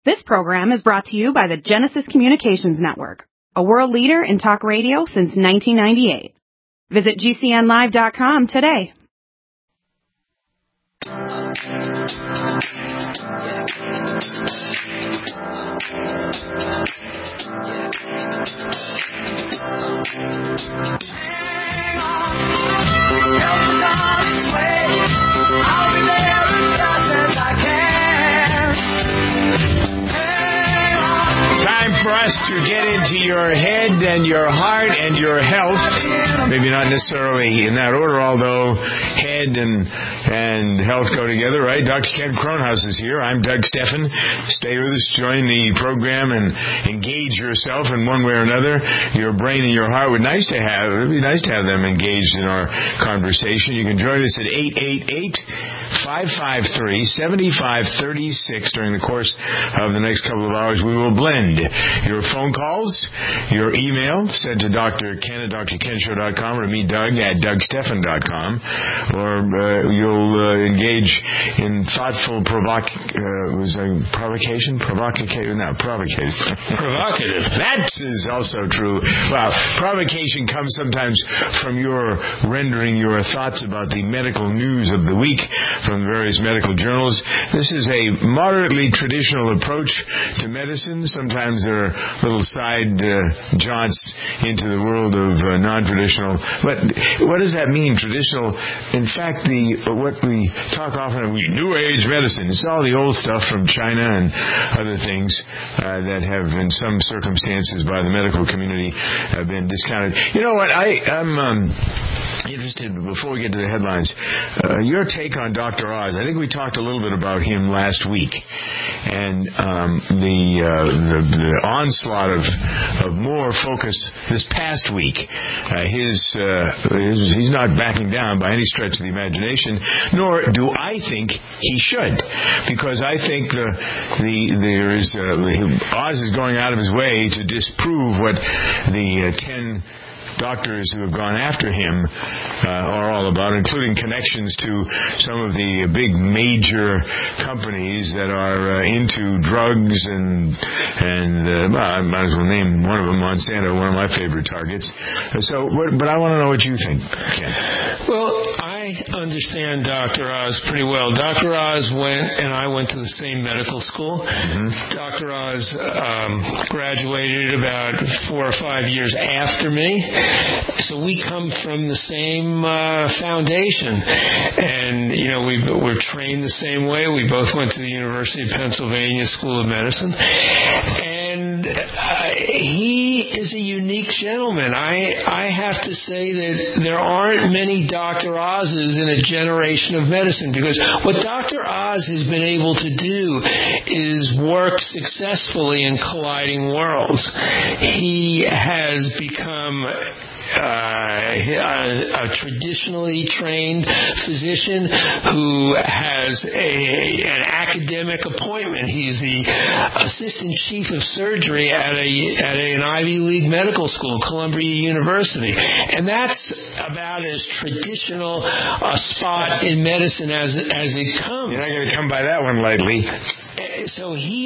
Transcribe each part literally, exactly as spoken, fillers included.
This program is brought to you by the Genesis Communications Network, a world leader in talk radio since nineteen ninety-eight. Visit G C N live dot com today. Time for us to get into your head and your heart and your health. Maybe not necessarily in that order, although head and and health go together, right? Doctor Ken Kronhaus is here. I'm Doug Steffen. Stay with us, join the program, and engage yourself in one way or another. Your brain and your heart would nice to have. It would be nice to have them engaged in our conversation. You can join us at eight eight eight, five five three, seven five three six during the course of the next couple of hours. We will blend your phone calls, your email sent to Doctor Ken at D R Ken Show dot com or me, Doug, at Doug Steffen dot com, or uh, you'll uh, engage in thoughtful provoc... Uh, was a provocation? Provocation? No, provocative. Provocative. That is also true. Well, provocation comes sometimes from your rendering your thoughts about the medical news of the week from various medical journals. This is a moderately traditional approach to medicine. Sometimes there are little side uh, jaunts into the world of uh, non-traditional. But what does that mean, traditional? In fact, the what we talk often of New Age medicine, it's all the old stuff from China and other things uh, that have, in some circumstances, by the medical community, have been discounted. You know what? I, I'm um, interested, before we get to the headlines, uh, your take on Doctor Oz. I think we talked a little bit about him last week. And um, the, uh, the the onslaught of of more focus this past week. Uh, his, uh, his he's not backing down by any stretch of the imagination, nor do I think he should, because I think the the there is uh, Oz is going out of his way to disprove what the uh, ten doctors who have gone after him uh, are all about, including connections to some of the big major companies that are uh, into drugs and and uh, well, I might as well name one of them, Monsanto, one of my favorite targets. So, but, but I want to know what you think, Ken. Well, I understand Doctor Oz pretty well. Doctor Oz went, and I went to the same medical school. Mm-hmm. Doctor Oz um, graduated about four or five years after me. So we come from the same uh, foundation, and you know we we're trained the same way. We both went to the University of Pennsylvania School of Medicine, and uh, he is a unique gentleman. I I have to say that there aren't many Doctor Oz's in a generation of medicine, because what Doctor Oz has been able to do is work successfully in colliding worlds. He has become Uh, a, a traditionally trained physician who has a, an academic appointment. He's the assistant chief of surgery at a at a, an Ivy League medical school, Columbia University, and that's about as traditional a spot in medicine as as it comes. You're not going to come by that one lightly. So he,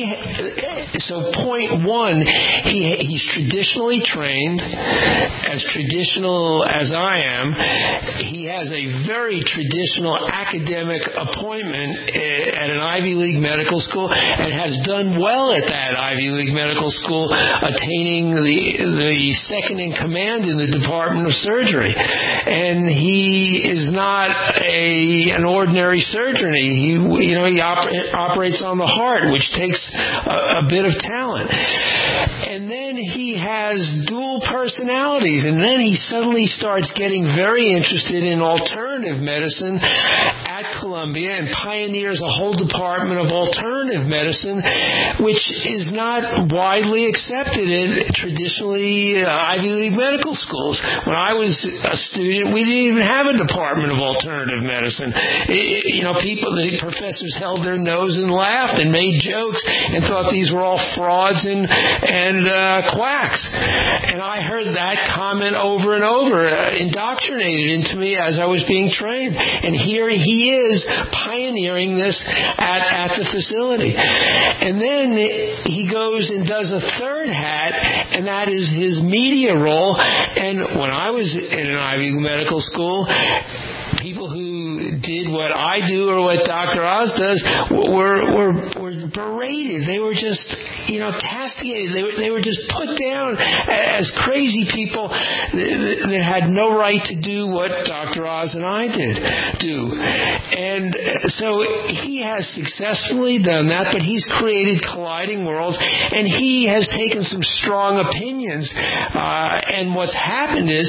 so point one, he he's traditionally trained, as traditional as I am. He has a very traditional academic appointment at an Ivy League medical school, and has done well at that Ivy League medical school, attaining the the second in command in the Department of Surgery. And he is not a an ordinary surgeon. He you know he oper- operates on the heart, which takes a, a bit of talent. And then he has dual personalities, and then he suddenly starts getting very interested in alternative medicine at Columbia and pioneers a whole department of alternative medicine, which is not widely accepted in traditionally uh, Ivy League medical schools. When I was a student, we didn't even have a department of alternative medicine. It, you know, people, the professors held their nose and laughed and made jokes and thought these were all frauds and and uh, quacks. And I heard that comment over and over, uh, indoctrinated into me as I was being trained. And here he is was pioneering this at, at the facility. And then he goes and does a third hat, and that is his media role. And when I was in an Ivy League medical school, people who did what I do or what Doctor Oz does were were were berated. They were just, you know, castigated. They were they were just put down as crazy people that, that had no right to do what Doctor Oz and I did do. And so he has successfully done that, but he's created colliding worlds, and he has taken some strong opinions. Uh, and what's happened is,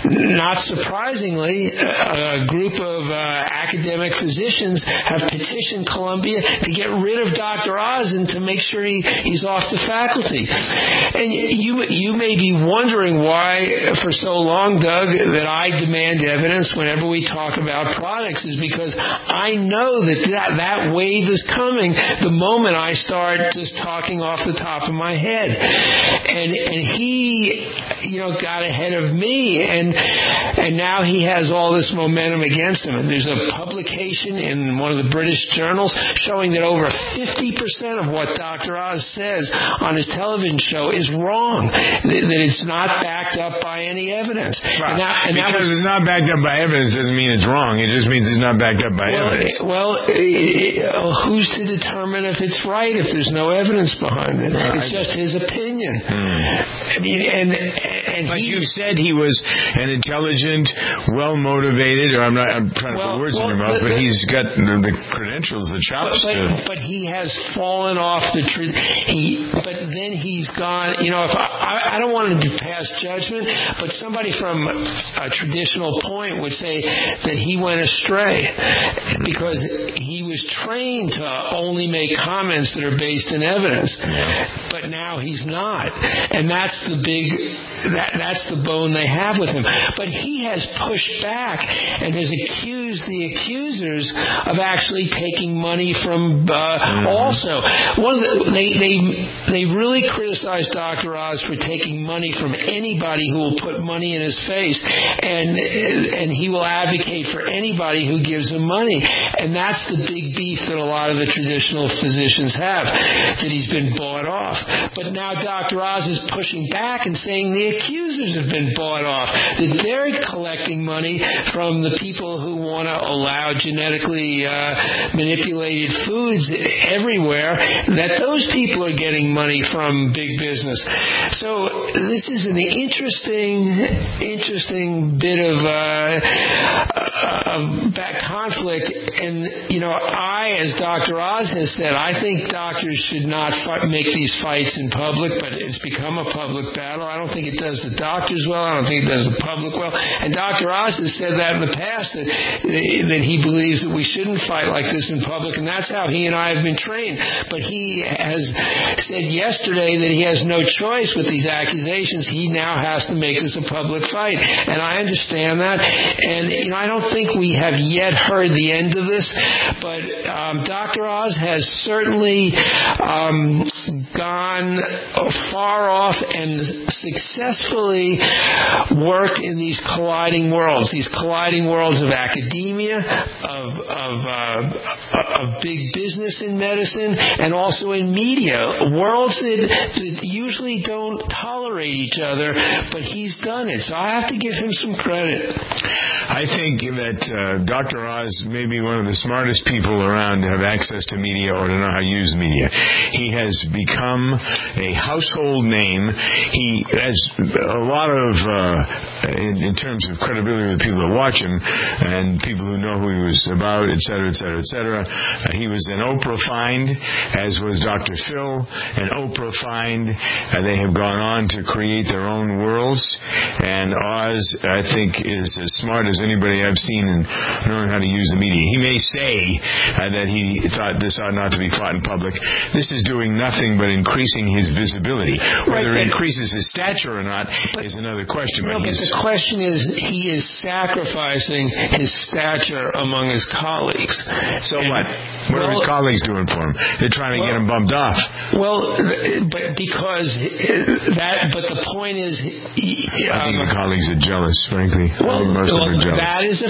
not surprisingly, a group of uh, academic physicians have petitioned Columbia to get rid of Doctor Oz and to make sure he, he's off the faculty. And you you may be wondering why, for so long, Doug, that I demand evidence whenever we talk about products, is because I know that that, that wave is coming the moment I start just talking off the top of my head. And and he, you know, got ahead of me, and and now he has all this momentum against him. And there's a publication in one of the British journals showing that over fifty percent of what Doctor Oz says on his television show is wrong, that it's not backed up by any evidence. Well, and that, and because that was, it's not backed up by evidence doesn't mean it's wrong. It just means it's not backed up by well, evidence. Well, uh, who's to determine if it's right if there's no evidence behind it? Right. It's just his opinion. Hmm. I mean, and and But he, you said he was an intelligent, well-motivated, or I'm not I'm trying to Well, put words well, in your mouth, the, but the, he's got the, the credentials, the chops but, to... but he has fallen off the tree. He, but then he's gone, you know, if I, I don't want to pass judgment, but somebody from a traditional point would say that he went astray because he was trained to only make comments that are based in evidence. But now he's not. And that's the big, that, that's the bone they have with him. But he has pushed back and has accused the accusers of actually taking money from uh, mm-hmm. also. One of the, they, they, they really criticized Doctor Oz for taking money from anybody who will put money in his face, and and he will advocate for anybody who gives him money. And that's the big beef that a lot of the traditional physicians have, that he's been bought off. But now Doctor Oz is pushing back and saying the accusers have been bought off, that they're collecting money from the people who want to allow genetically uh, manipulated foods everywhere, that those people are getting money from big business. So this is an interesting, interesting bit of uh, uh, back conflict. And, you know, I, as Doctor Oz has said, I think doctors should not fight, make these fights in public, but it's become a public battle. I don't think it does the doctors well. I don't think it does the public well. And Doctor Oz has said that in the past, that, that he believes that we shouldn't fight like this in public, and that's how he and I have been trained. But he has said yesterday that he has no choice with these accusations. He now has to make this a public fight. And I understand that. And, you know, I don't think we have yet heard the end of this, but um, Doctor Oz has certainly um, gone far off and successfully worked in these colliding worlds, these colliding worlds of academia, of of, uh, of big business in medicine, and also in media, worlds that, that usually don't tolerate each other, but he's done it. So I have to give him some credit. I think that uh, Doctor Oz may be one of the smartest people around to have access to media or to know how to use media. He has become a household name. He has a lot of, uh, in, in terms of credibility with people that watch him and people who know who he was about, et cetera, et cetera, et cetera. Uh, he was an Oprah find, as was Doctor Phil, an Oprah find. Uh, they have gone on to create their own worlds, and Oz, I think, is as smart as anybody I've seen in knowing how to use the media. He may say uh, that he thought this ought not to be fought in public. This is doing nothing but increasing his visibility. Whether right, it increases his stature or not but, is another question. No, but, but the question is, he is sacrificing his stature among his colleagues. So and, what? What well, are his colleagues doing for him? They're trying to well, get him bumped off. Well, but because that, but the point is, I think um, the colleagues are jealous, frankly. Well, most well of them are jealous. That is a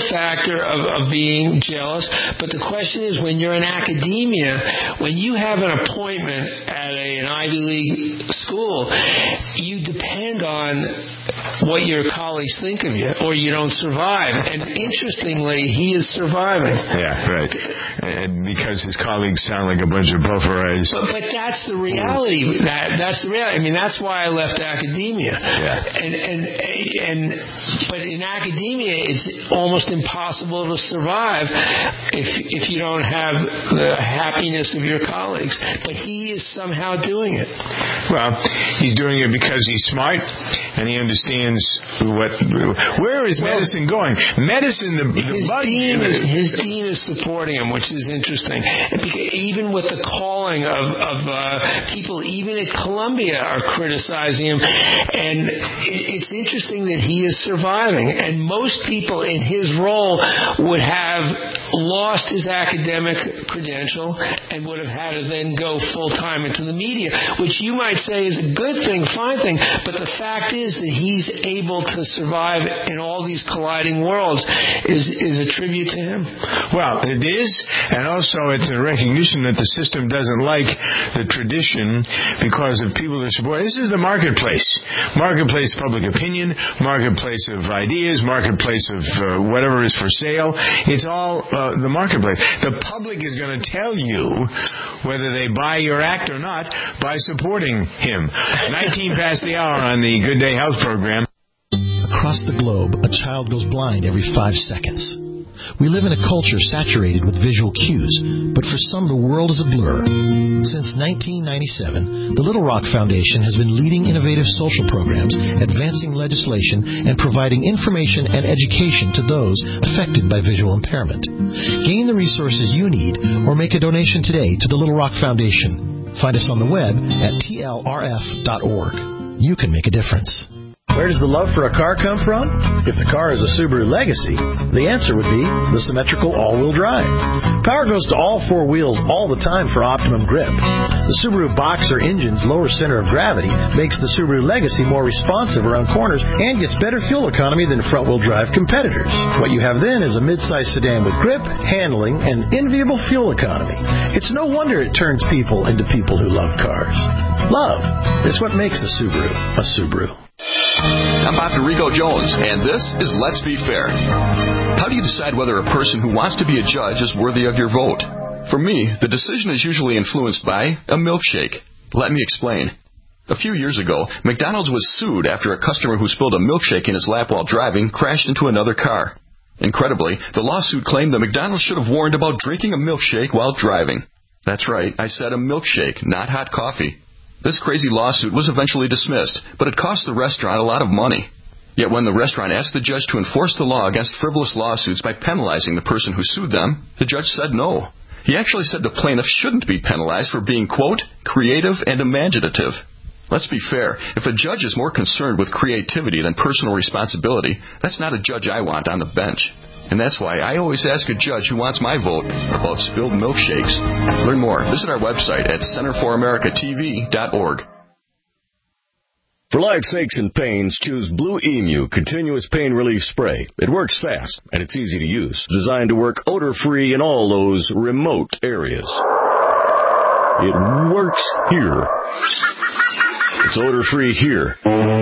factor of, of being jealous. But the question is, when you're in academia, when you have an appointment at a, an Ivy League school, you depend on what your colleagues think of you, or you don't survive. And interestingly, he is surviving. Yeah, right. And because his colleagues sound like a bunch of pulverized. But, but that's the reality. That that's the reality. I mean, that's why I left academia. Yeah. And and and but in academia, it's almost impossible to survive if if you don't have the happiness of your colleagues. But he is somehow doing it. Well, he's doing it because he's smart and he understands what. Where is well, medicine going? Medicine, the, the his bug, dean is his dean is supporting him, which is interesting. Even with the calling of of uh, people, even at Columbia, are criticizing him, and it's interesting that he is surviving. And most people in his role would have lost his academic credential and would have had to then go full time into the media, which you might say is a good thing, fine thing. But the fact is that he's able to survive in all these colliding worlds is is a tribute to him. Well, it is, and also it's a recognition that the system doesn't like the tradition because of people that support. This is the marketplace. Marketplace public opinion, marketplace of ideas, marketplace of uh, whatever is for sale. It's all uh, the marketplace. The public is going to tell you whether they buy your act or not by supporting him. nineteen past the hour on the Good Day Health program. Across the globe, a child goes blind every five seconds. We live in a culture saturated with visual cues, but for some the world is a blur. Since nineteen ninety-seven, the Little Rock Foundation has been leading innovative social programs, advancing legislation, and providing information and education to those affected by visual impairment. Gain the resources you need or make a donation today to the Little Rock Foundation. Find us on the web at T L R F dot org. You can make a difference. Where does the love for a car come from? If the car is a Subaru Legacy, the answer would be the symmetrical all-wheel drive. Power goes to all four wheels all the time for optimum grip. The Subaru Boxer engine's lower center of gravity makes the Subaru Legacy more responsive around corners and gets better fuel economy than front-wheel drive competitors. What you have then is a mid-size sedan with grip, handling, and enviable fuel economy. It's no wonder it turns people into people who love cars. Love is what makes a Subaru a Subaru. I'm Doctor Rico Jones, and this is Let's Be Fair. How do you decide whether a person who wants to be a judge is worthy of your vote? For me, the decision is usually influenced by a milkshake. Let me explain. A few years ago, McDonald's was sued after a customer who spilled a milkshake in his lap while driving crashed into another car. Incredibly, the lawsuit claimed that McDonald's should have warned about drinking a milkshake while driving. That's right, I said a milkshake, not hot coffee. This crazy lawsuit was eventually dismissed, but it cost the restaurant a lot of money. Yet when the restaurant asked the judge to enforce the law against frivolous lawsuits by penalizing the person who sued them, the judge said no. He actually said the plaintiff shouldn't be penalized for being, quote, creative and imaginative. Let's be fair, if a judge is more concerned with creativity than personal responsibility, that's not a judge I want on the bench. And that's why I always ask a judge who wants my vote about spilled milkshakes. Learn more. Visit our website at center for america t v dot org. For life's aches and pains, choose Blue Emu Continuous Pain Relief Spray. It works fast, and it's easy to use. Designed to work odor-free in all those remote areas. It works here. It's odor-free here.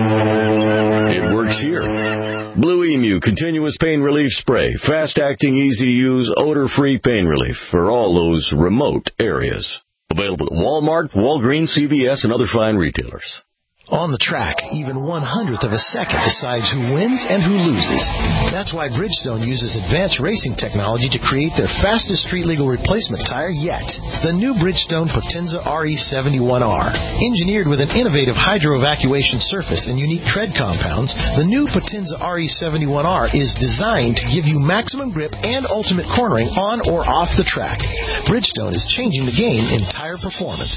It works here. Blue Emu Continuous Pain Relief Spray. Fast-acting, easy-to-use, odor-free pain relief for all those remote areas. Available at Walmart, Walgreens, C V S, and other fine retailers. On the track, even one hundredth of a second decides who wins and who loses. That's why Bridgestone uses advanced racing technology to create their fastest street-legal replacement tire yet. The new Bridgestone Potenza R E seventy-one R. Engineered with an innovative hydro-evacuation surface and unique tread compounds, the new Potenza R E seventy-one R is designed to give you maximum grip and ultimate cornering on or off the track. Bridgestone is changing the game in tire performance.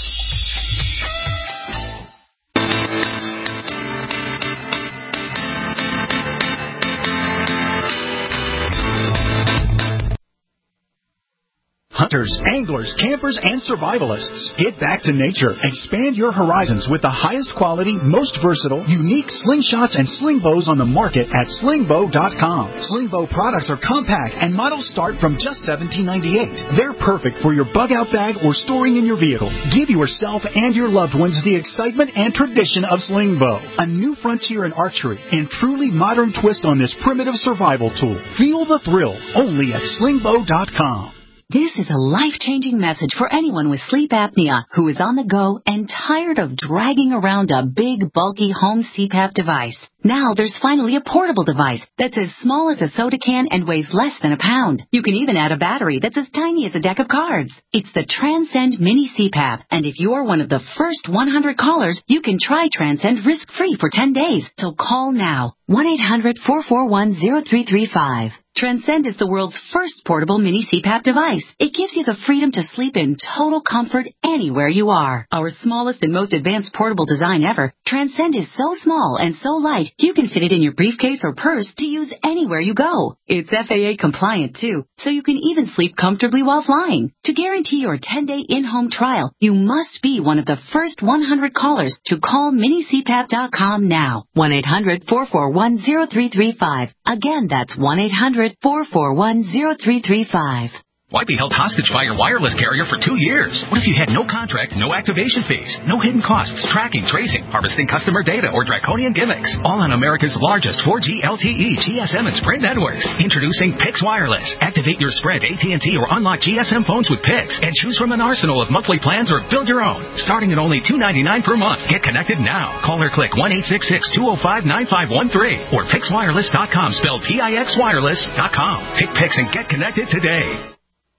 hunters, anglers, campers, and survivalists. Get back to nature. Expand your horizons with the highest quality, most versatile, unique slingshots and sling bows on the market at sling bow dot com. Sling bow products are compact and models start from just seventeen ninety-eight. They're perfect for your bug out bag or storing in your vehicle. Give yourself and your loved ones the excitement and tradition of sling bow, a new frontier in archery and truly modern twist on this primitive survival tool. Feel the thrill only at sling bow dot com. This is a life-changing message for anyone with sleep apnea who is on the go and tired of dragging around a big, bulky home C PAP device. Now there's finally a portable device that's as small as a soda can and weighs less than a pound. You can even add a battery that's as tiny as a deck of cards. It's the Transcend Mini C PAP, and if you're one of the first one hundred callers, you can try Transcend risk-free for ten days. So call now, one eight hundred, four four one, zero three three five. Transcend is the world's first portable mini C PAP device. It gives you the freedom to sleep in total comfort anywhere you are. Our smallest and most advanced portable design ever, Transcend is so small and so light, you can fit it in your briefcase or purse to use anywhere you go. It's F A A compliant too, so you can even sleep comfortably while flying. To guarantee your ten-day in-home trial, you must be one of the first one hundred callers to call mini c pap dot com now. one eight hundred, four four one, zero three three five. Again, that's one eight hundred, four four one, zero three three five. Why be held hostage by your wireless carrier for two years? What if you had no contract, no activation fees, no hidden costs, tracking, tracing, harvesting customer data, or draconian gimmicks? All on America's largest four G L T E, G S M, and Sprint networks. Introducing Pix Wireless. Activate your Sprint, A T and T, or unlock G S M phones with Pix and choose from an arsenal of monthly plans or build your own. Starting at only two dollars and ninety-nine cents per month. Get connected now. Call or click one eight six six, two oh five, nine five one three or pix wireless dot com, spelled P I X wireless dot com. Pick Pix and get connected today.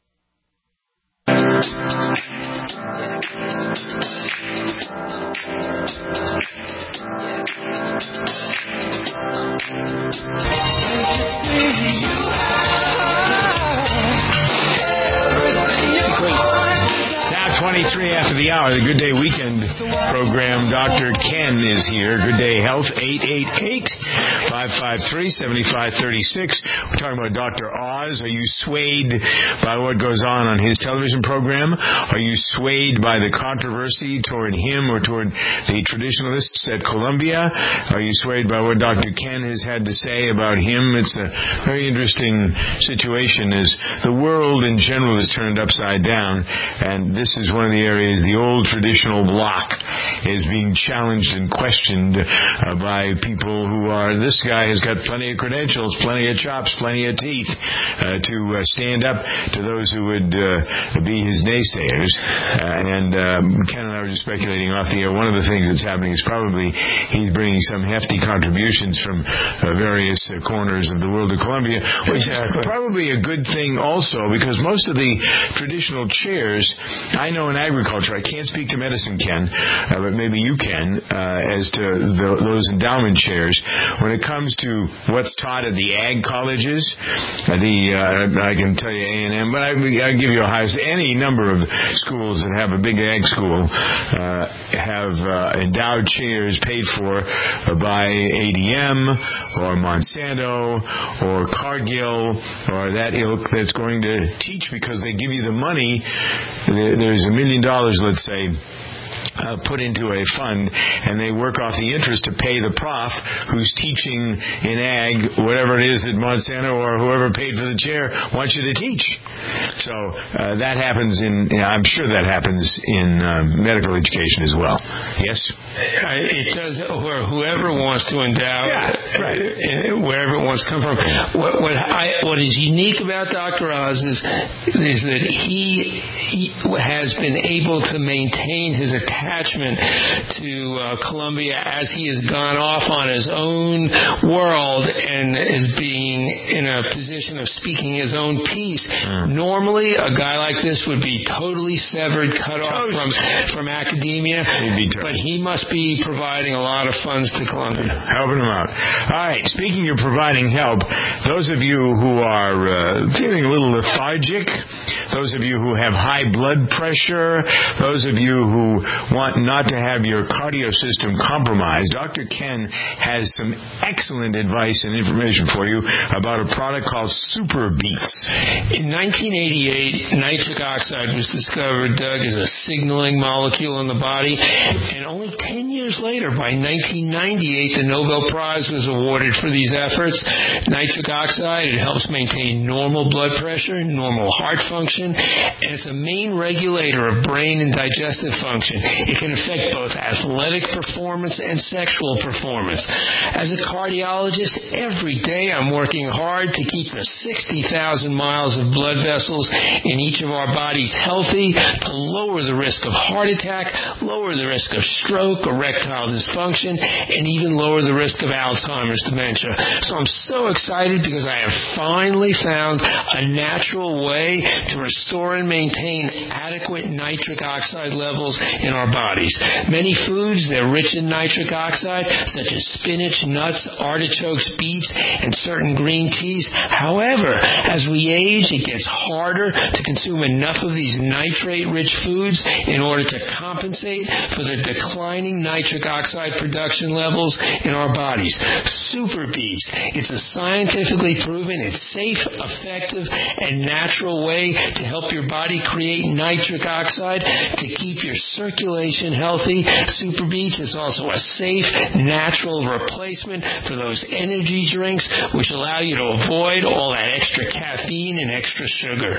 twenty-three after the hour, the Good Day Weekend program. Doctor Ken is here. Good Day Health, eight eight eight, five five three, seven five three six. We're talking about Doctor Oz. Are you swayed by what goes on on his television program? Are you swayed by the controversy toward him or toward the traditionalists at Columbia? Are you swayed by what Doctor Ken has had to say about him? It's a very interesting situation as the world in general is turned upside down, and this is one of the areas the old traditional bloc is being challenged and questioned uh, by people who are, this guy has got plenty of credentials, plenty of chops, plenty of teeth uh, to uh, stand up to those who would uh, be his naysayers. Uh, and um, Ken and I were just speculating off the air. One of the things that's happening is probably he's bringing some hefty contributions from uh, various uh, corners of the world of Columbia, which is exactly. Probably a good thing also, because most of the traditional chairs, I know in agriculture, I can't speak to medicine, Ken, uh, but maybe you can, uh, as to the, those endowment chairs. When it comes to what's taught at the ag colleges, uh, the uh, I can tell you A and M, but I, I'll give you a high, any number of schools that have a big ag school uh, have uh, endowed chairs paid for uh, by A D M or Monsanto or Cargill or that ilk that's going to teach because they give you the money. There's a million dollars, let's say, Uh, put into a fund, and they work off the interest to pay the prof who's teaching in ag whatever it is that Monsanto or whoever paid for the chair wants you to teach. So uh, that happens in, I'm sure that happens in uh, medical education as well. Yes? It does, or whoever wants to endow, yeah, right. wherever it wants to come from. What, what, I, what is unique about Doctor Oz is, is that he, he has been able to maintain his attachment to uh, Columbia as he has gone off on his own world and is being in a position of speaking his own piece. Mm. Normally, a guy like this would be totally severed, cut off from, from academia, but he must be providing a lot of funds to Columbia. Helping him out. All right, speaking of providing help, those of you who are uh, feeling a little lethargic, those of you who have high blood pressure, those of you who want not to have your cardio system compromised, Doctor Ken has some excellent advice and information for you about a product called Super Beats. In nineteen eighty-eight, nitric oxide was discovered, Doug, as a signaling molecule in the body, and only ten years later, by nineteen ninety-eight, the Nobel Prize was awarded for these efforts. Nitric oxide, it helps maintain normal blood pressure, normal heart function, and it's a main regulator of brain and digestive function. It can affect both athletic performance and sexual performance. As a cardiologist, every day I'm working hard to keep the sixty thousand miles of blood vessels in each of our bodies healthy, to lower the risk of heart attack, lower the risk of stroke, erectile dysfunction, and even lower the risk of Alzheimer's dementia. So I'm so excited because I have finally found a natural way to restore and maintain adequate nitric oxide levels in our bodies. Many foods, they're rich in nitric oxide, such as spinach, nuts, artichokes, beets, and certain green teas. However, as we age, it gets harder to consume enough of these nitrate-rich foods in order to compensate for the declining nitric oxide production levels in our bodies. Super Beets. It's a scientifically proven, it's safe, effective, and natural way to help your body create nitric oxide to keep your circulation healthy. Super Beets is also a safe, natural replacement for those energy drinks which allow you to avoid all that extra caffeine and extra sugar.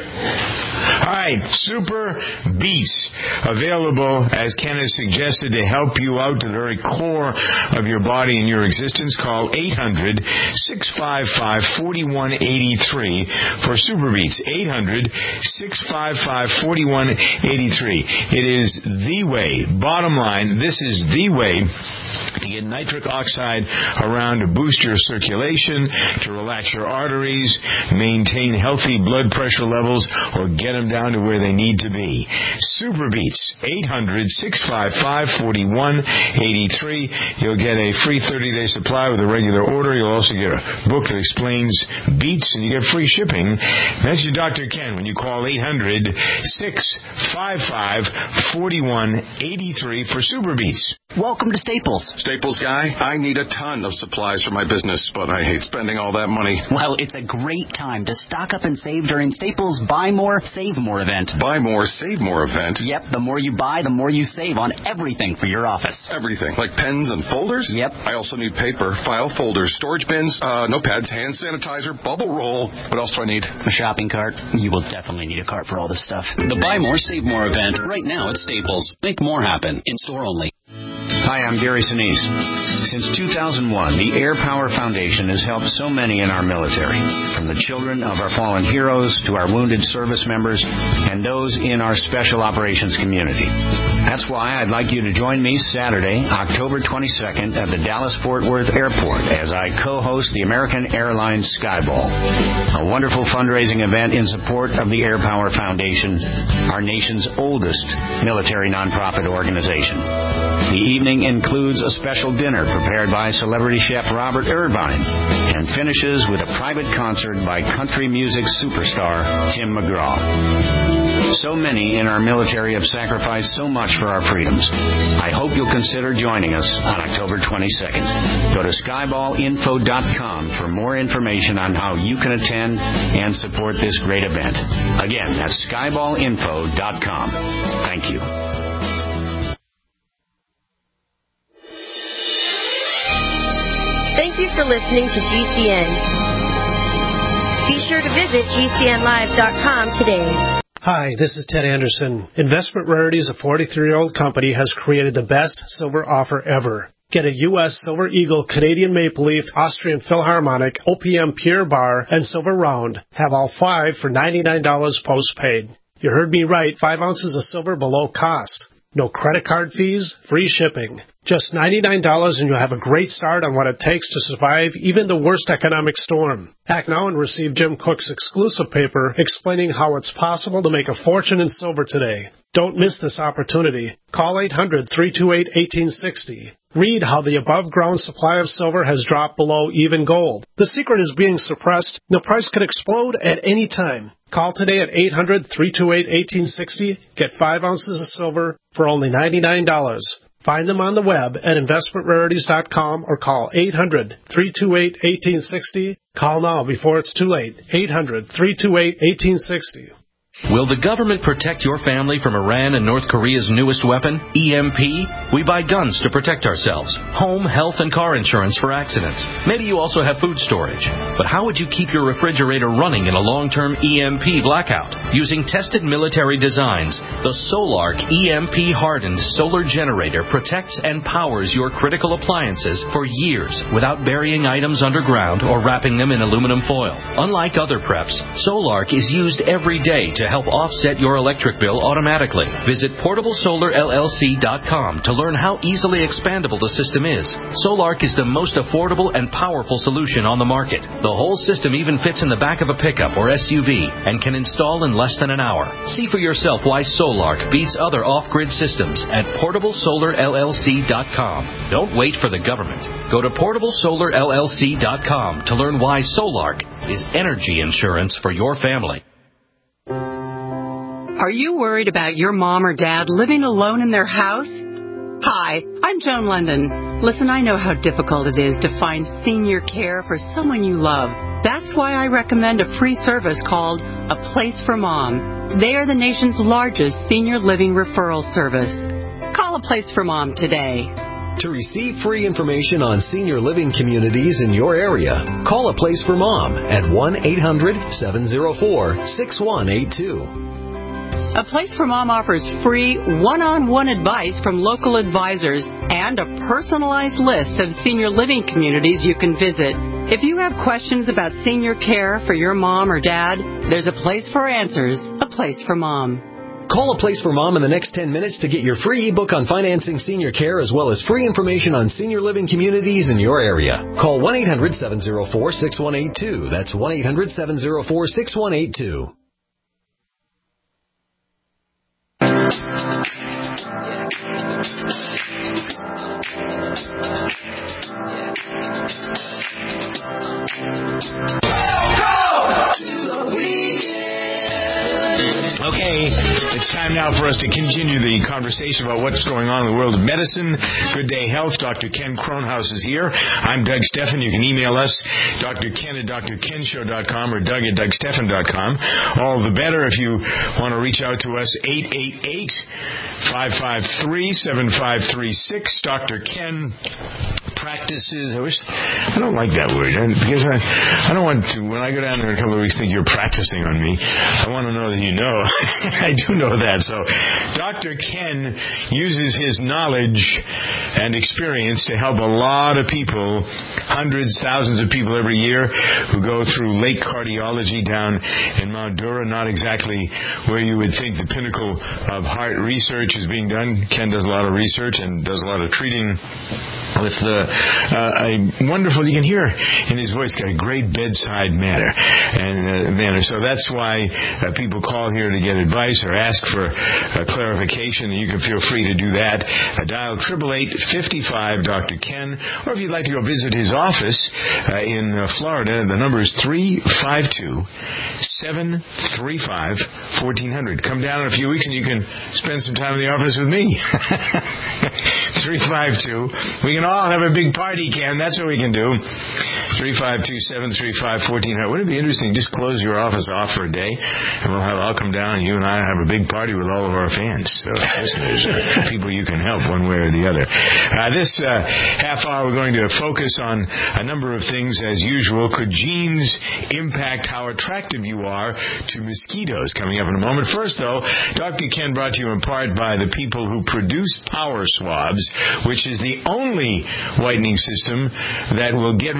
All right, Super Beets, available, as Ken has suggested, to help you out to the very core of your body and your existence. Call eight hundred, six five five, four one eight three for Super Beets. eight hundred, six five five, four one eight three. It is the way. Bottom line, this is the way to get nitric oxide around to boost your circulation, to relax your arteries, maintain healthy blood pressure levels, or get them down to where they need to be. Super Beets, eight hundred, six five five, four one eight three. You'll get a free thirty-day supply with a regular order. You'll also get a book that explains beets, and you get free shipping. Mention Doctor Ken when you call eight hundred, six five five, four one eight three for Super Beets. Welcome to Staples. Staples guy, I need a ton of supplies for my business, but I hate spending all that money. Well, it's a great time to stock up and save during Staples' Buy More, Save More event. Buy More, Save More event? Yep, the more you buy, the more you save on everything for your office. Everything? Like pens and folders? Yep. I also need paper, file folders, storage bins, uh, notepads, hand sanitizer, bubble roll. What else do I need? A shopping cart. You will definitely need a cart for all this stuff. The Buy More, Save More event right now at Staples. Make more happen. In store only. Hi, I'm Gary Sinise. Since two thousand one, the Air Power Foundation has helped so many in our military, from the children of our fallen heroes to our wounded service members and those in our special operations community. That's why I'd like you to join me Saturday, October twenty-second at the Dallas-Fort Worth Airport as I co-host the American Airlines Skyball, a wonderful fundraising event in support of the Air Power Foundation, our nation's oldest military nonprofit organization. The evening includes a special dinner prepared by celebrity chef Robert Irvine and finishes with a private concert by country music superstar Tim McGraw. So many in our military have sacrificed so much for our freedoms. I hope you'll consider joining us on October twenty-second. Go to skyball info dot com for more information on how you can attend and support this great event. Again, that's skyball info dot com. Thank you. Thank you for listening to G C N. Be sure to visit G C N live dot com today. Hi, this is Ted Anderson. Investment Rarities, a forty-three-year-old company, has created the best silver offer ever. Get a U S Silver Eagle, Canadian Maple Leaf, Austrian Philharmonic, O P M Pure Bar, and Silver Round. Have all five for ninety-nine dollars postpaid. You heard me right, five ounces of silver below cost. No credit card fees, free shipping. Just ninety-nine dollars and you'll have a great start on what it takes to survive even the worst economic storm. Act now and receive Jim Cook's exclusive paper explaining how it's possible to make a fortune in silver today. Don't miss this opportunity. Call eight hundred, three two eight, one eight six zero. Read how the above-ground supply of silver has dropped below even gold. The secret is being suppressed. The price could explode at any time. Call today at eight hundred, three two eight, one eight six zero. Get five ounces of silver for only ninety-nine dollars. Find them on the web at investment rarities dot com or call eight hundred, three two eight, one eight six zero. Call now before it's too late. eight hundred, three two eight, one eight six zero. Will the government protect your family from Iran and North Korea's newest weapon, E M P? We buy guns to protect ourselves, home, health, and car insurance for accidents. Maybe you also have food storage. But how would you keep your refrigerator running in a long-term E M P blackout? Using tested military designs, the Solark E M P-hardened solar generator protects and powers your critical appliances for years without burying items underground or wrapping them in aluminum foil. Unlike other preps, Solark is used every day to help offset your electric bill automatically. Visit portable solar L L C dot com to learn how easily expandable the system is. Solark is the most affordable and powerful solution on the market. The whole system even fits in the back of a pickup or S U V and can install in less than an hour. See for yourself why Solark beats other off-grid systems at portable solar L L C dot com. Don't wait for the government. Go to portable solar L L C dot com to learn why Solark is energy insurance for your family. Are you worried about your mom or dad living alone in their house? Hi, I'm Joan London. Listen, I know how difficult it is to find senior care for someone you love. That's why I recommend a free service called A Place for Mom. They are the nation's largest senior living referral service. Call A Place for Mom today. To receive free information on senior living communities in your area, call A Place for Mom at one eight hundred, seven oh four, six one eight two. A Place for Mom offers free one-on-one advice from local advisors and a personalized list of senior living communities you can visit. If you have questions about senior care for your mom or dad, there's a place for answers, A Place for Mom. Call A Place for Mom in the next ten minutes to get your free ebook on financing senior care as well as free information on senior living communities in your area. Call one eight hundred, seven oh four, six one eight two. That's one eight hundred, seven oh four, six one eight two. Okay, it's time now for us to continue the conversation about what's going on in the world of medicine. Good Day Health. Doctor Ken Kronhaus is here. I'm Doug Steffen. You can email us, D R Ken at D R Ken Show dot com or Doug at Doug Steffen dot com. All the better if you want to reach out to us, eight eight eight, five five three, seven five three six. Doctor Ken practices. I wish I don't like that word because I, I don't want to. When I go down there in a couple of weeks, think you're practicing on me. I want to know that you know. I do know that. So, Doctor Ken uses his knowledge and experience to help a lot of people, hundreds, thousands of people every year, who go through late cardiology down in Mount Dura. Not exactly where you would think the pinnacle of heart research is being done. Ken does a lot of research and does a lot of treating with the, uh, a wonderful, you can hear in his voice, got a great bedside manner. And uh, manner. So that's why uh, people call here to get advice or ask for uh, clarification. You can feel free to do that. Uh, dial eight eight eight, five five, Doctor Ken. Or if you'd like to go visit his office uh, in uh, Florida, the number is three five two, seven three five, one four zero zero. Come down in a few weeks and you can spend some time in the office with me. three five two. We can all have a big party, Ken. That's what we can do. three five two, seven three five, one four zero zero. Wouldn't it be interesting? Just close your office off for a day, and we'll have. I'll come down, and you and I have a big party with all of our fans, so listeners, or people you can help one way or the other. Uh, this uh, half hour, we're going to focus on a number of things as usual. Could genes impact how attractive you are to mosquitoes? Coming up in a moment. First, though, Doctor Ken brought to you in part by the people who produce Power Swabs, which is the only whitening system that will get rid of the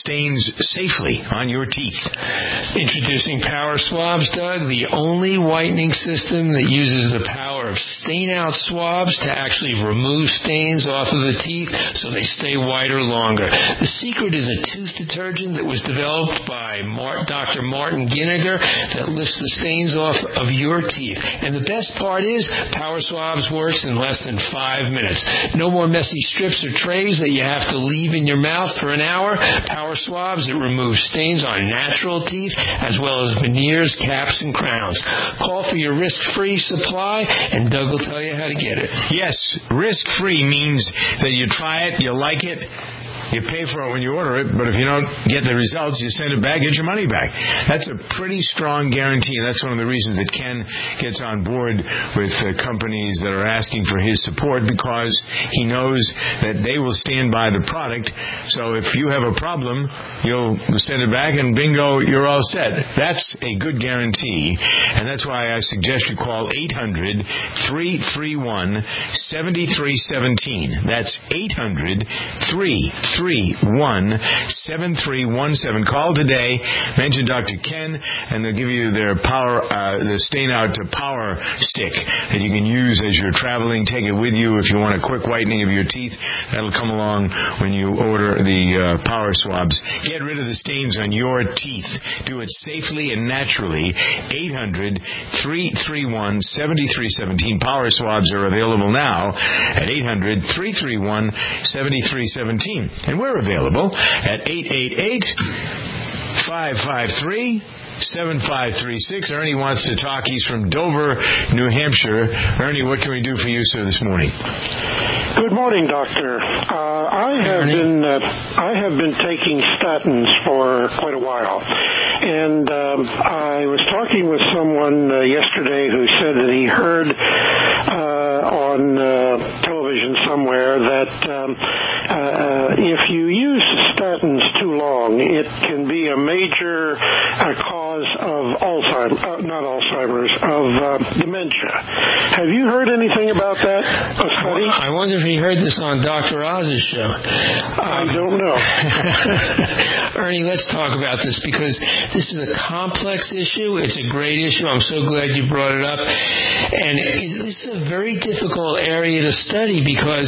stains safely on your teeth. Introducing Power Swabs, Doug, the only whitening system that uses the power of stain-out swabs to actually remove stains off of the teeth so they stay whiter longer. The secret is a tooth detergent that was developed by Mar- Doctor Martin Ginniger that lifts the stains off of your teeth. And the best part is Power Swabs works in less than five minutes. No more messy strips or trays that you have to leave in your mouth for an hour. Power Swabs that remove stains on natural teeth as well as veneers, caps, and crowns. Call for your risk-free supply, and Doug will tell you how to get it. Yes, risk-free means that you try it, you like it, you pay for it when you order it, but if you don't get the results, you send it back, get your money back. That's a pretty strong guarantee, and that's one of the reasons that Ken gets on board with uh, companies that are asking for his support, because he knows that they will stand by the product. So if you have a problem, you'll send it back, and bingo, you're all set. That's a good guarantee, and that's why I suggest you call eight hundred, three three one, seven three one seven. That's eight hundred, three three one, seven three one seven. Call today, mention Doctor Ken, and they'll give you their power, uh, the Stain Out to Power Stick that you can use as you're traveling. Take it with you if you want a quick whitening of your teeth. That'll come along when you order the uh, Power Swabs. Get rid of the stains on your teeth. Do it safely and naturally. eight hundred, three three one, seven three one seven. Power Swabs are available now at eight hundred, three three one, seven three one seven. And we're available at eight eight eight, five five three, seven five three six. Ernie wants to talk. He's from Dover, New Hampshire. Ernie, what can we do for you, sir, this morning? Good morning, Doctor. Uh, I have Ernie. been uh, I have been taking statins for quite a while, and um, I was talking with someone uh, yesterday who said that he heard uh, on uh, television somewhere that um, uh, if you use statins too long, it can be a major uh, cause of Alzheimer's, uh, not Alzheimer's, of uh, dementia. Have you heard anything about that? A study? I wonder if he heard this on Doctor Oz's show. I don't know. Ernie, let's talk about this because this is a complex issue. It's a great issue. I'm so glad you brought it up. And it, this is a very difficult area to study because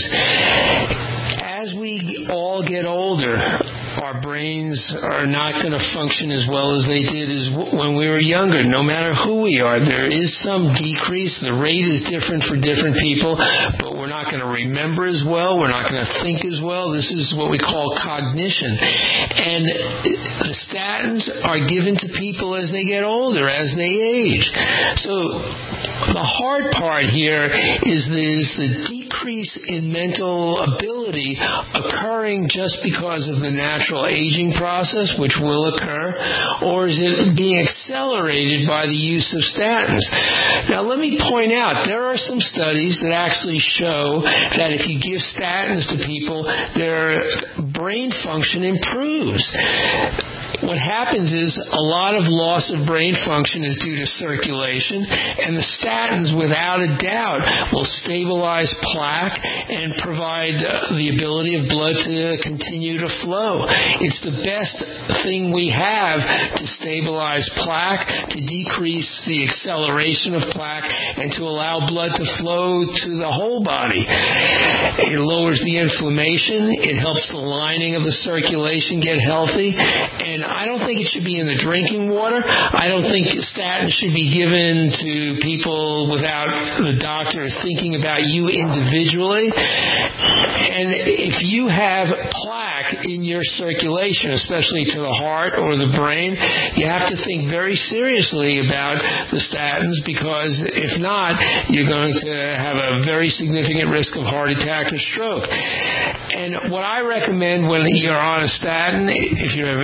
as we all get older, our brains are not going to function as well as they did as w- when we were younger, no matter who we are. There is some decrease. The rate is different for different people, but we're not going to remember as well. We're not going to think as well. This is what we call cognition. And the statins are given to people as they get older, as they age. So the hard part here is there's the decrease in mental ability occurring just because of the natural aging process, which will occur, or is it being accelerated by the use of statins? Now, let me point out, there are some studies that actually show that if you give statins to people, their brain function improves. What happens is a lot of loss of brain function is due to circulation, and the statins, without a doubt, will stabilize plaque and provide uh, the ability of blood to continue to flow. It's the best thing we have to stabilize plaque, to decrease the acceleration of plaque, and to allow blood to flow to the whole body. It lowers the inflammation. It helps the lining of the circulation get healthy, and I don't think it should be in the drinking water. I don't think statins should be given to people without the doctor thinking about you individually. And if you have plaque in your circulation, especially to the heart or the brain, you have to think very seriously about the statins, because if not, you're going to have a very significant risk of heart attack or stroke. And what I recommend when you're on a statin, if you're at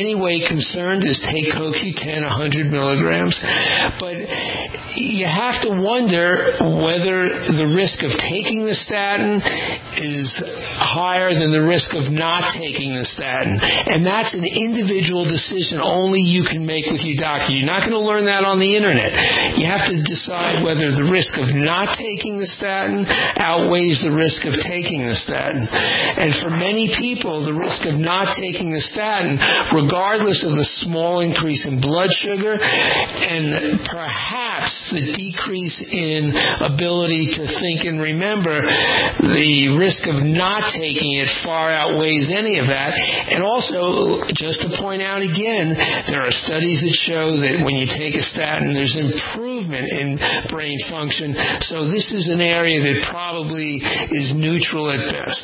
any way concerned is take C O Q ten one hundred milligrams. But you have to wonder whether the risk of taking the statin is higher than the risk of not taking the statin. And that's an individual decision only you can make with your doctor. You're not going to learn that on the internet. You have to decide whether the risk of not taking the statin outweighs the risk of taking the statin. And for many people, the risk of not taking the statin, regardless of the small increase in blood sugar and perhaps the decrease in ability to think and remember, the risk of not taking it far outweighs any of that. And also, just to point out again, there are studies that show that when you take a statin, there's improvement in brain function. So this is an area that probably is neutral at best.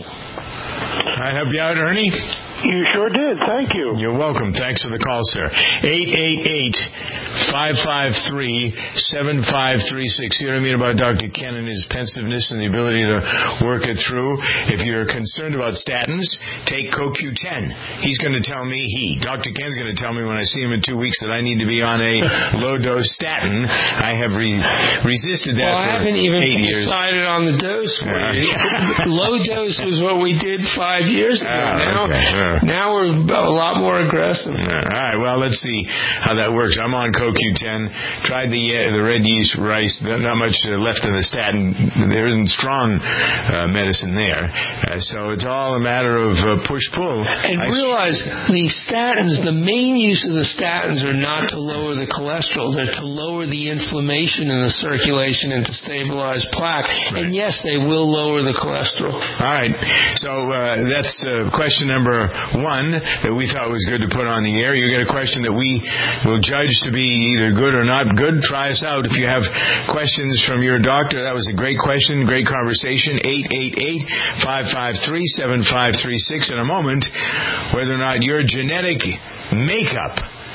I help you out, Ernie? You sure did. Thank you. You're welcome. Thanks for the call, sir. eight eight eight, five five three, seven five three six. You know what I mean about Doctor Ken and his pensiveness and the ability to work it through. If you're concerned about statins, take C O Q ten. He's going to tell me, he, Doctor Ken's going to tell me when I see him in two weeks that I need to be on a low-dose statin. I have re- resisted that well, for I haven't even eight years. decided on the dose for you. Low dose was what we did five years ago. Ah, now, okay. Now we're a lot more aggressive. All right, well, let's see how that works. I'm on C O Q ten. Tried the uh, the red yeast rice. Not much uh, left of the statin. There isn't strong uh, medicine there. Uh, so it's all a matter of uh, push-pull. And I realize the statins, the main use of the statins are not to lower the cholesterol. They're to lower the inflammation in the circulation and to stabilize plaque. Right. And yes, they will lower the cholesterol. All right. So uh, that's uh, question number one that we thought was good to put on the air. You get a question that we will judge to be either good or not good. Try us out. If you have questions from your doctor, that was a great question, great conversation. eight eight eight, five five three, seven five three six. In a moment, whether or not your genetic makeup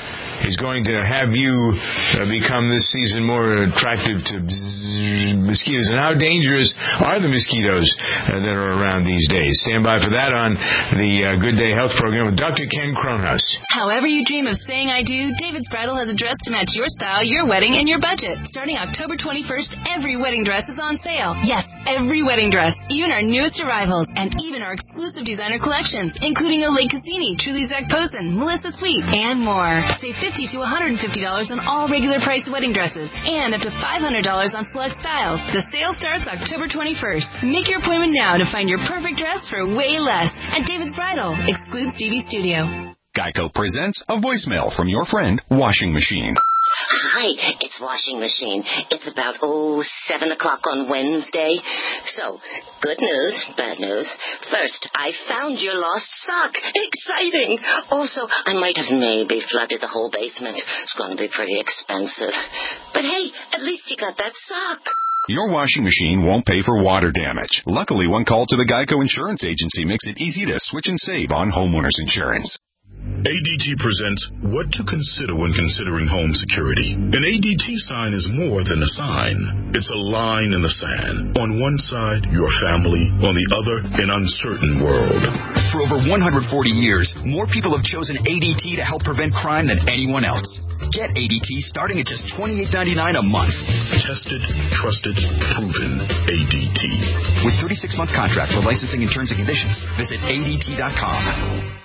is going to have you uh, become this season more attractive to bzz, mosquitoes. And how dangerous are the mosquitoes uh, that are around these days? Stand by for that on the uh, Good Day Health program with Doctor Ken Kronhaus. However you dream of saying I do, David's Bridal has a dress to match your style, your wedding, and your budget. Starting October twenty-first, every wedding dress is on sale. Yes, every wedding dress, even our newest arrivals, and even our exclusive designer collections, including Olay Cassini, Truly Zach Posen, Melissa Sweet, and more. Save fifty to one hundred fifty dollars on all regular price wedding dresses and up to five hundred dollars on select styles. The sale starts October twenty-first. Make your appointment now to find your perfect dress for way less at David's Bridal. Excludes T V Studio. Geico presents a voicemail from your friend, Washing Machine. Hi, it's Washing Machine. It's about, oh, seven o'clock on Wednesday. So, good news, bad news. First, I found your lost sock. Exciting. Also, I might have maybe flooded the whole basement. It's going to be pretty expensive. But hey, at least you got that sock. Your washing machine won't pay for water damage. Luckily, one call to the Geico Insurance Agency makes it easy to switch and save on homeowners insurance. A D T presents What to Consider When Considering Home Security. An A D T sign is more than a sign. It's a line in the sand. On one side, your family. On the other, an uncertain world. For over one hundred forty years, more people have chosen A D T to help prevent crime than anyone else. Get A D T starting at just twenty-eight ninety-nine a month. Tested, trusted, proven A D T. With thirty-six month contract for licensing and terms and conditions, visit A D T dot com.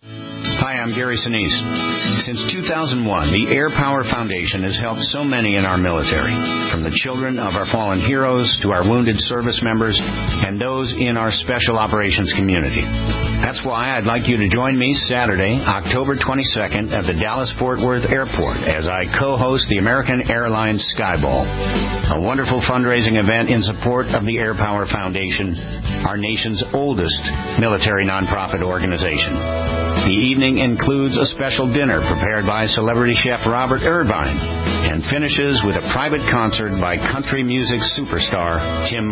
Hi, I'm Gary Sinise. Since two thousand one, the Air Power Foundation has helped so many in our military, from the children of our fallen heroes to our wounded service members and those in our special operations community. That's why I'd like you to join me Saturday, October twenty-second at the Dallas-Fort Worth Airport as I co-host the American Airlines Skyball, a wonderful fundraising event in support of the Air Power Foundation, our nation's oldest military nonprofit organization. The evening includes a special dinner prepared by celebrity chef Robert Irvine and finishes with a private concert by country music superstar Tim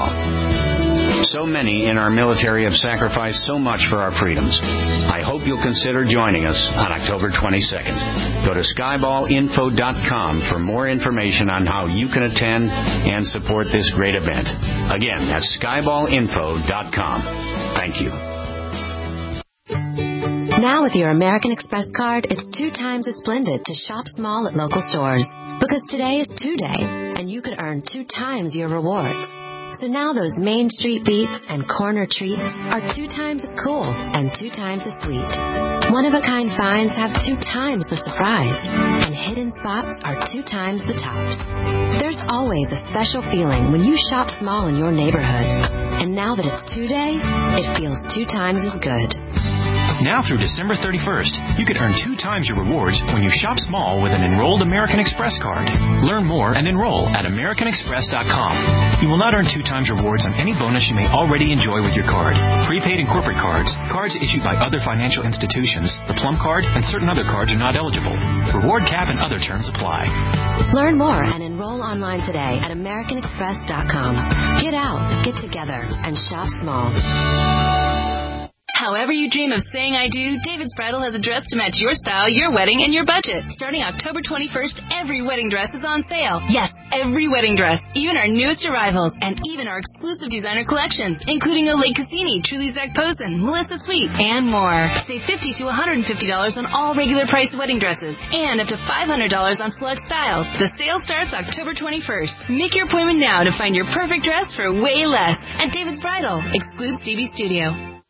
McGraw. So many in our military have sacrificed so much for our freedoms. I hope you'll consider joining us on October twenty-second. Go to skyball info dot com for more information on how you can attend and support this great event. Again, that's skyball info dot com. Thank you. Now with your American Express card, it's two times as splendid to shop small at local stores. Because today is two-day, and you could earn two times your rewards. So now those Main Street beats and corner treats are two times as cool and two times as sweet. One-of-a-kind finds have two times the surprise, and hidden spots are two times the tops. There's always a special feeling when you shop small in your neighborhood. And now that it's two-day, it feels two times as good. Now through December thirty-first, you can earn two times your rewards when you shop small with an enrolled American Express card. Learn more and enroll at American Express dot com. You will not earn two times rewards on any bonus you may already enjoy with your card. Prepaid and corporate cards, cards issued by other financial institutions, the Plum Card, and certain other cards are not eligible. Reward cap and other terms apply. Learn more and enroll online today at American Express dot com. Get out, get together, and shop small. However you dream of saying I do, David's Bridal has a dress to match your style, your wedding, and your budget. Starting October twenty-first, every wedding dress is on sale. Yes, every wedding dress, even our newest arrivals, and even our exclusive designer collections, including Olay Cassini, Truly Zach Posen, Melissa Sweet, and more. Save fifty to one hundred fifty dollars on all regular price wedding dresses, and up to five hundred dollars on select styles. The sale starts October twenty-first. Make your appointment now to find your perfect dress for way less at David's Bridal. Excludes D B Studio.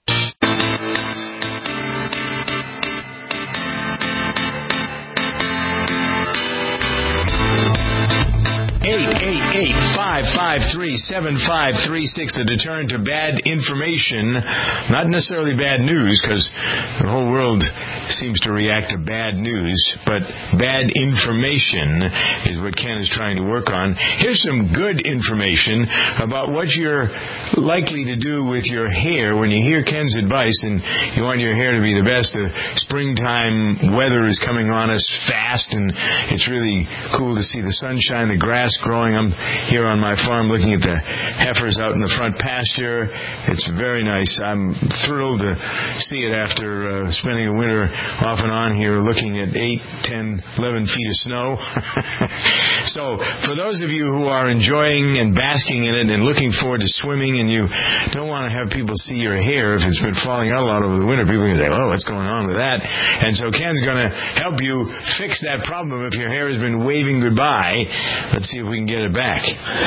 eight eight eight, five five three, seven five three six, a deterrent to bad information. Not necessarily bad news, because the whole world seems to react to bad news, but bad information is what Ken is trying to work on. Here's some good information about what you're likely to do with your hair when you hear Ken's advice and you want your hair to be the best. The springtime weather is coming on us fast, and it's really cool to see the sunshine, the grass growing. I'm here on my farm looking at the heifers out in the front pasture. It's very nice. I'm thrilled to see it after uh, spending a winter off and on here looking at eight, ten, eleven feet of snow. So for those of you who are enjoying and basking in it and looking forward to swimming, and you don't want to have people see your hair if it's been falling out a lot over the winter, people are going to say, oh, what's going on with that? And so Ken's going to help you fix that problem if your hair has been waving goodbye. Let's see if we can get it back.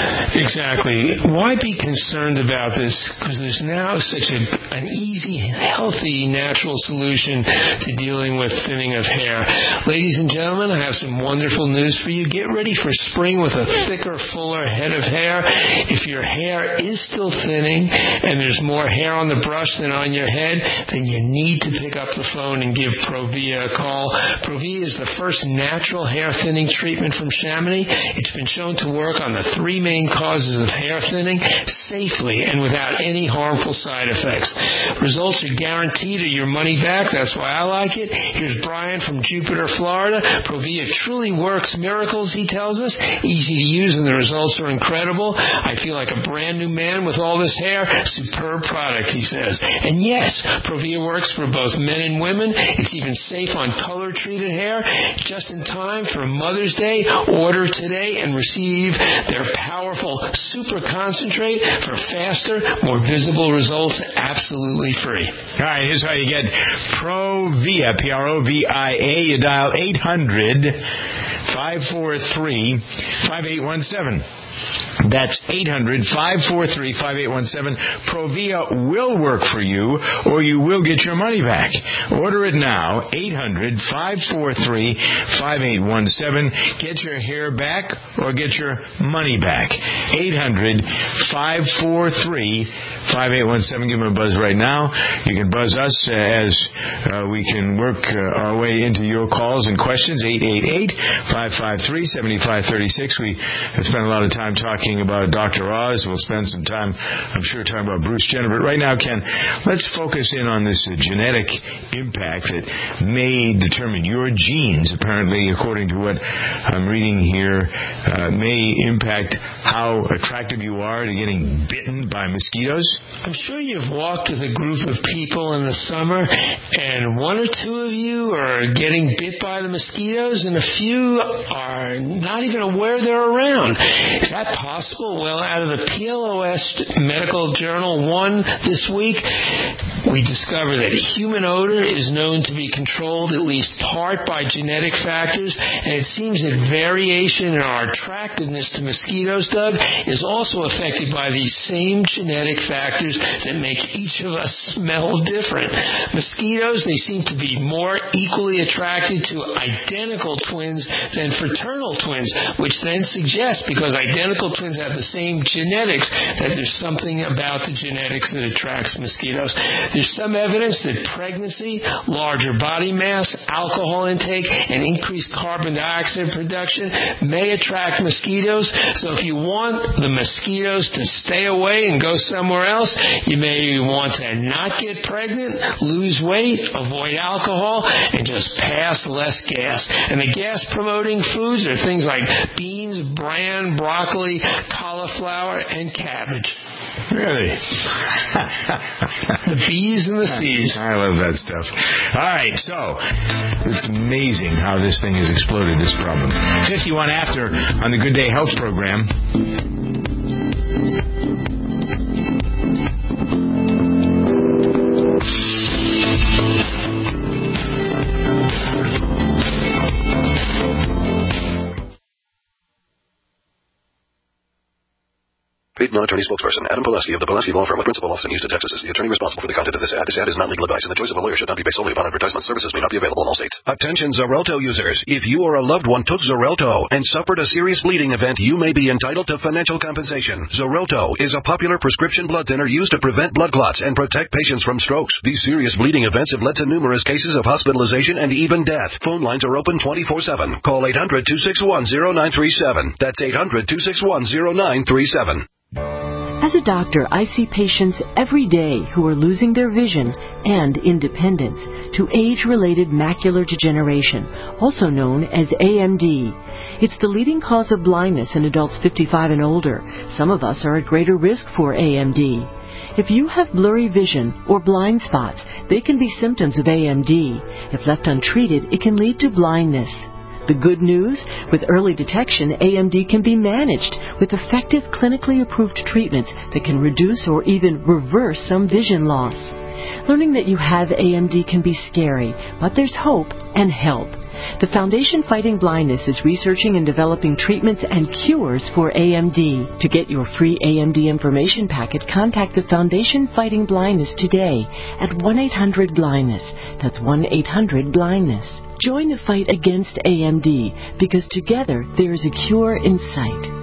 Exactly. Why be concerned about this? Because there's now such a, an easy, healthy, natural solution to dealing with thinning of hair. Ladies and gentlemen, I have some wonderful news for you. Get ready for spring with a thicker, fuller head of hair. If your hair is still thinning and there's more hair on the brush than on your head, then you need to pick up the phone and give Provia a call. Provia is the first natural hair thinning treatment from Chamonix. It's been shown to work on the three main causes of hair thinning safely and without any harmful side effects. Results are guaranteed or your money back. That's why I like it. Here's Brian from Jupiter, Florida. Provia truly works miracles, he tells us. Easy to use and the results are incredible. I feel like a brand new man with all this hair. Superb product, he says. And yes, Provia works for both men and women. It's even safe on color-treated hair. Just in time for Mother's Day, order today and receive their powerful super concentrate for faster, more visible results absolutely free. All right, here's how you get Provia, P R O V I A. You dial eight hundred, five four three, five eight one seven. That's eight hundred, five four three, five eight one seven. Provia will work for you, or you will get your money back. Order it now, eight hundred, five four three, five eight one seven. Get your hair back or get your money back. eight hundred, five four three, five eight one seven. Give them a buzz right now. You can buzz us as uh, we can work uh, our way into your calls and questions. eight eight eight, five five three, seven five three six. We spent a lot of time talking about Doctor Oz. We'll spend some time, I'm sure, talking about Bruce Jenner. But right now, Ken, let's focus in on this uh, genetic impact that may determine your genes, apparently, according to what I'm reading here, uh, may impact how attractive you are to getting bitten by mosquitoes. I'm sure you've walked with a group of people in the summer, and one or two of you are getting bit by the mosquitoes, and a few are not even aware they're around. Is that possible? Well, out of the P L O S Medical Journal one this week, we discover that human odor is known to be controlled at least part by genetic factors, and it seems that variation in our attractiveness to mosquitoes, Doug, is also affected by these same genetic factors that make each of us smell different. Mosquitoes, they seem to be more equally attracted to identical twins than fraternal twins, which then suggests, because identical twins have the same genetics, that there's something about the genetics that attracts mosquitoes. There's some evidence that pregnancy, larger body mass, alcohol intake, and increased carbon dioxide production may attract mosquitoes. So if you want the mosquitoes to stay away and go somewhere else, you may want to not get pregnant, lose weight, avoid alcohol, and just pass less gas. And the gas-promoting foods are things like beans, bran, broccoli, cauliflower, and cabbage. Really? The B's and the C's. I love that stuff. All right, so it's amazing how this thing has exploded, this problem. fifty-one after on the Good Day Health program. Paid non-attorney spokesperson Adam Pulaski of the Pulaski Law Firm with principal office in Houston, Texas is the attorney responsible for the content of this ad. This ad is not legal advice, and the choice of a lawyer should not be based solely upon advertisement. Services may not be available in all states. Attention Xarelto users. If you or a loved one took Xarelto and suffered a serious bleeding event, you may be entitled to financial compensation. Xarelto is a popular prescription blood thinner used to prevent blood clots and protect patients from strokes. These serious bleeding events have led to numerous cases of hospitalization and even death. Phone lines are open twenty-four seven. Call eight hundred, two six one, zero nine three seven. That's eight hundred, two six one, zero nine three seven. As a doctor, I see patients every day who are losing their vision and independence to age-related macular degeneration, also known as A M D. It's the leading cause of blindness in adults fifty-five and older. Some of us are at greater risk for A M D. If you have blurry vision or blind spots, they can be symptoms of A M D. If left untreated, it can lead to blindness. The good news? With early detection, A M D can be managed with effective clinically approved treatments that can reduce or even reverse some vision loss. Learning that you have A M D can be scary, but there's hope and help. The Foundation Fighting Blindness is researching and developing treatments and cures for A M D. To get your free A M D information packet, contact the Foundation Fighting Blindness today at one eight hundred blindness. That's one eight hundred blindness. Join the fight against A M D, because together there is a cure in sight.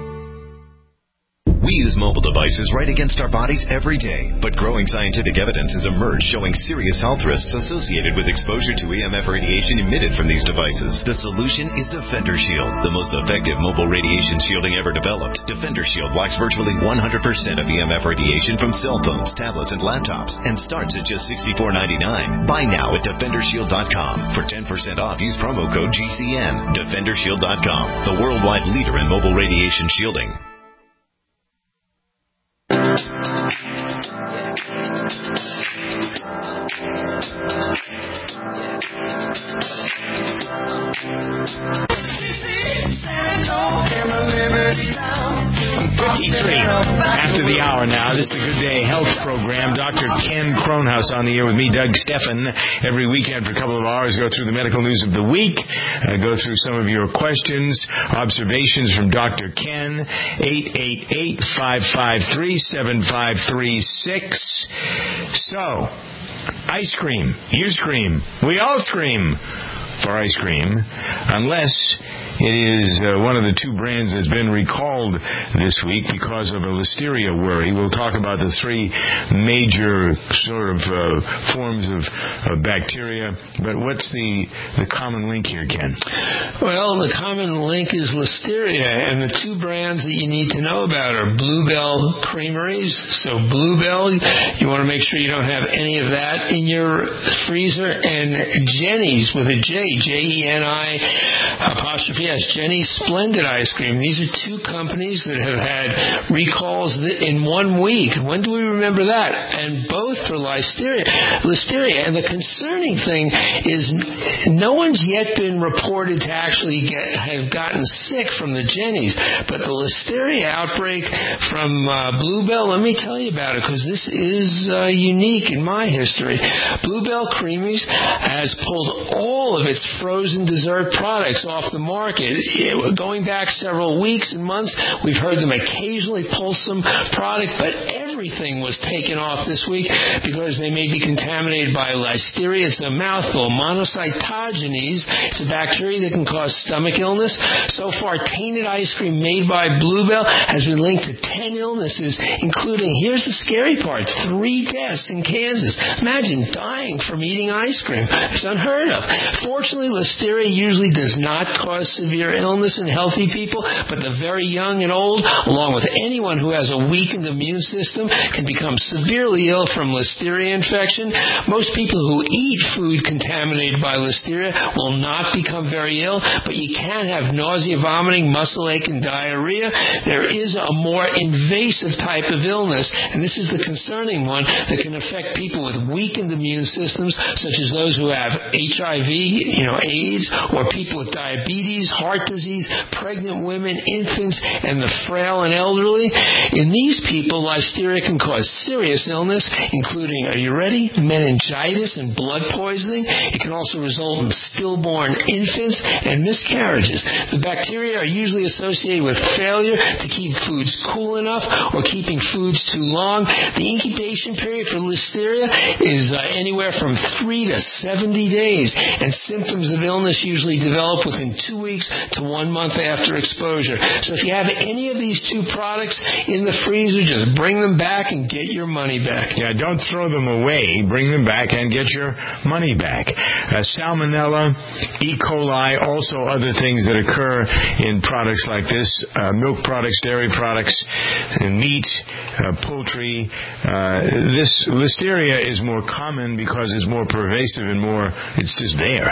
We use mobile devices right against our bodies every day, but growing scientific evidence has emerged showing serious health risks associated with exposure to E M F radiation emitted from these devices. The solution is Defender Shield, the most effective mobile radiation shielding ever developed. Defender Shield blocks virtually one hundred percent of E M F radiation from cell phones, tablets, and laptops, and starts at just sixty-four ninety-nine. Buy now at defender shield dot com. For ten percent off, use promo code G C N. defender shield dot com, the worldwide leader in mobile radiation shielding. fifty-three after the hour now. This is the Good Day Health program. Doctor Ken Kronhaus on the air with me, Doug Steffen. Every weekend for a couple of hours, go through the medical news of the week, uh, go through some of your questions, observations from Doctor Ken. eight eight eight, five five three, seven five three six. So, ice cream. You scream. We all scream for ice cream, unless it is uh, one of the two brands that's been recalled this week because of a listeria worry. We'll talk about the three major sort of uh, forms of, of bacteria. But what's the, the common link here, Ken? Well, the common link is listeria, and the two brands that you need to know about are Bluebell Creameries. So Bluebell, you want to make sure you don't have any of that in your freezer, and Jenny's with a J, J E N I apostrophe yes, Jenny's Splendid Ice Cream. These are two companies that have had recalls in one week. When do we remember that? And both for Listeria. Listeria. And the concerning thing is no one's yet been reported to actually get, have gotten sick from the Jenny's. But the Listeria outbreak from uh, Bluebell, let me tell you about it, because this is uh, unique in my history. Bluebell Creameries has pulled all of its frozen dessert products off the market. It, going back several weeks and months, we've heard them occasionally pull some product, but everything was taken off this week because they may be contaminated by Listeria. It's a mouthful. Monocytogenes. It's a bacteria that can cause stomach illness. So far, tainted ice cream made by Bluebell has been linked to ten illnesses, including, here's the scary part, three deaths in Kansas. Imagine dying from eating ice cream. It's unheard of. Fortunately, Listeria usually does not cause severe illness in healthy people, but the very young and old, along with anyone who has a weakened immune system, can become severely ill from Listeria infection. Most people who eat food contaminated by Listeria will not become very ill, but you can have nausea, vomiting, muscle ache, and diarrhea. There is a more invasive type of illness, and this is the concerning one, that can affect people with weakened immune systems, such as those who have H I V, you know, AIDS, or people with diabetes, heart disease, pregnant women, infants, and the frail and elderly. In these people, Listeria can cause serious illness, including, are you ready, meningitis and blood poisoning. It can also result in stillborn infants and miscarriages. The bacteria are usually associated with failure to keep foods cool enough or keeping foods too long. The incubation period for Listeria is uh, anywhere from three to seventy days, and symptoms of illness usually develop within two weeks to one month after exposure. So if you have any of these two products in the freezer, just bring them back and get your money back. Yeah, don't throw them away. Bring them back and get your money back. Uh, salmonella, E. coli, also other things that occur in products like this, uh, milk products, dairy products, and meat, uh, poultry. Uh, this Listeria is more common because it's more pervasive and more, it's just there.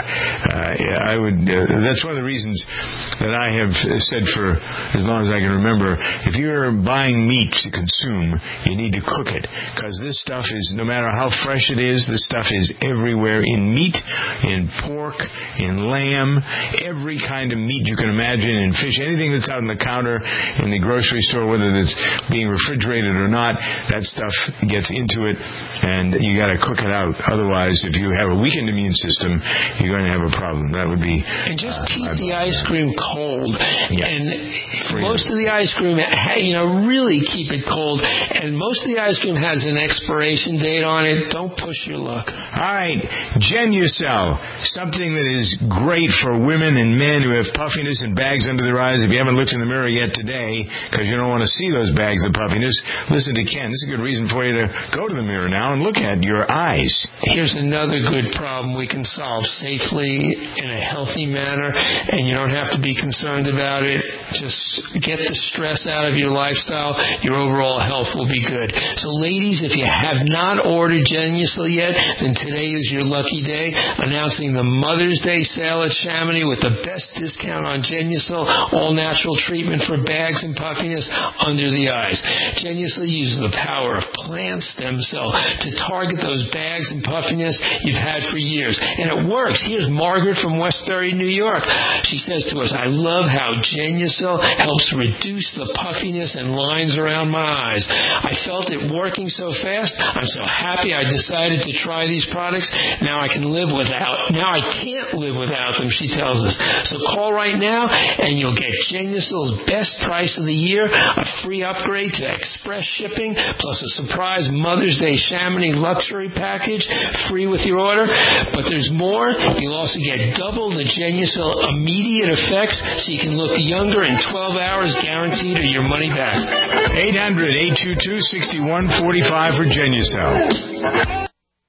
Uh, I would, uh, that's one of the reasons that I have said for as long as I can remember, if you're buying meat to consume, you need to cook it, because this stuff is, no matter how fresh it is, this stuff is everywhere in meat, in pork, in lamb, every kind of meat you can imagine, in fish, anything that's out on the counter in the grocery store, whether it's being refrigerated or not, that stuff gets into it, and you got to cook it out. Otherwise, if you have a weakened immune system, you're going to have a problem. That would be... And just uh, keep I'd the ice cream cold. Yeah. And most of the ice cream, you know, really keep it cold. And most of the ice cream has an expiration date on it. Don't push your luck. All right. Genucel, something that is great for women and men who have puffiness and bags under their eyes. If you haven't looked in the mirror yet today, because you don't want to see those bags of puffiness, listen to Ken. This is a good reason for you to go to the mirror now and look at your eyes. Here's another good problem we can solve safely in a healthy manner, and you don't have to be concerned about it. Just get the stress out of your lifestyle. Your overall health will be good. So ladies, if you have not ordered Genucel yet, then today is your lucky day, announcing the Mother's Day sale at Chamonix with the best discount on Genucel, all-natural treatment for bags and puffiness under the eyes. Genucel uses the power of plant stem cell to target those bags and puffiness you've had for years. And it works. Here's Margaret from Westbury, New York. She says to us, I love how Genucel helps reduce the puffiness and lines around my eyes. I felt it working so fast. I'm so happy I decided to try these products. Now I can live without. Now I can't live without them, she tells us. So call right now and you'll get Genucel's best price of the year, a free upgrade to express shipping, plus a surprise Mother's Day Chamonix luxury package, free with your order. But there's more. You'll also get double the Genucel immediate effects, so you can look younger in twelve hours, guaranteed, or your money back. eight hundred, eight two two, six one four five for Genucel.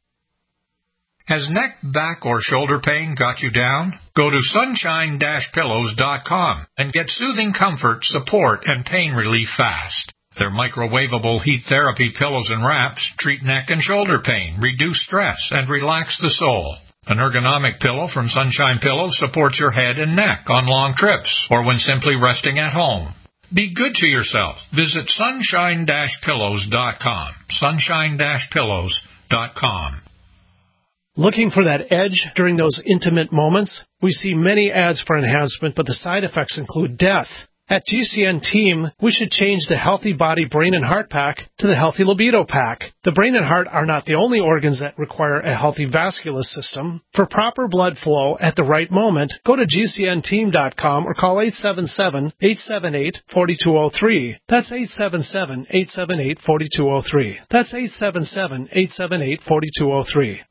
Has neck, back, or shoulder pain got you down? Go to sunshine dash pillows dot com and get soothing comfort, support, and pain relief fast. Their microwavable heat therapy pillows and wraps treat neck and shoulder pain, reduce stress, and relax the soul. An ergonomic pillow from Sunshine Pillows supports your head and neck on long trips or when simply resting at home. Be good to yourself. Visit sunshine dash pillows dot com. sunshine dash pillows dot com. Looking for that edge during those intimate moments? We see many ads for enhancement, but the side effects include death. At G C N Team, we should change the Healthy Body Brain and Heart Pack to the Healthy Libido Pack. The brain and heart are not the only organs that require a healthy vascular system. For proper blood flow at the right moment, go to G C N team dot com or call eight seven seven, eight seven eight, four two zero three. That's eight seven seven, eight seven eight, four two zero three. That's eight seven seven, eight seven eight, four two zero three.